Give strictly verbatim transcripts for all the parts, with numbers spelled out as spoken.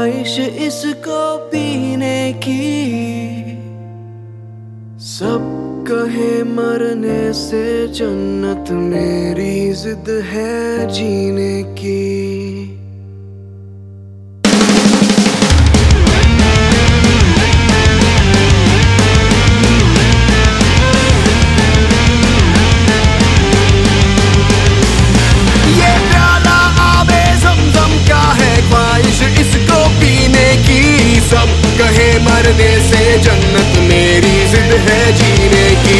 ख्वाहिश इसको पीने की। सब कहे मरने से जन्नत, मेरी जिद है जीने की। ये प्याला आबे ज़मज़म का है, ख्वाहिश इसको पीने की। सब कहे मरने से जन्नत, मेरी जिद है जीने की।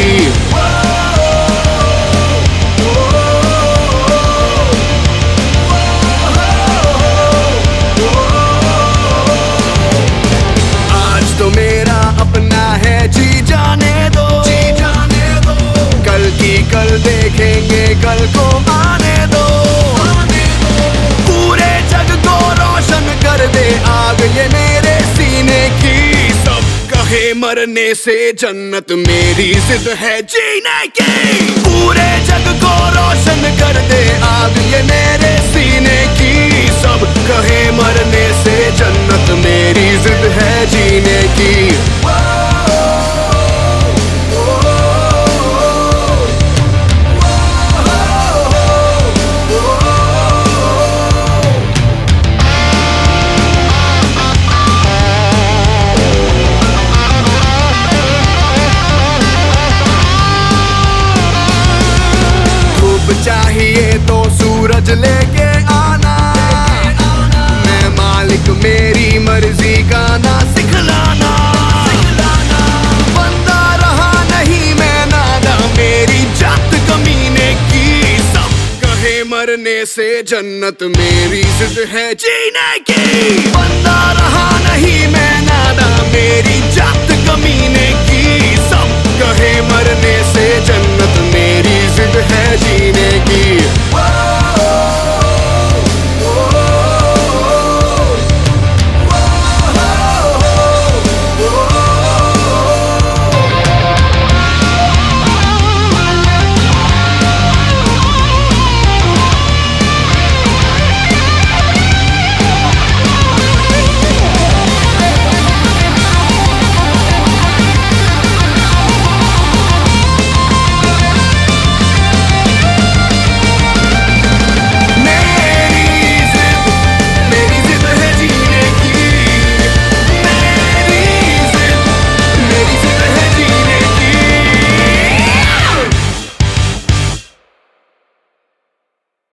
आज तो मेरा अपना है, जी जाने दो, जी जाने दो। कल की कल देखेंगे, कल को आने दो, आने दो। पूरे जग को रोशन कर दे आग ये मेरे सीने की। सब कहे मरने से जन्नत, मेरी जिद है जीने की। पूरे जग को रोशन कर दे आग ये मेरे सीने की। सब कहे मरने से जन्नत, मेरी जिद है जीने की। चाहिए तो सूरज लेके आना, मैं मालिक मेरी मर्जी का ना सिखलाना। बंदा रहा नहीं मैं नादा, मेरी जात कमीने की। सब कहे मरने से जन्नत, मेरी जिद है जीने की।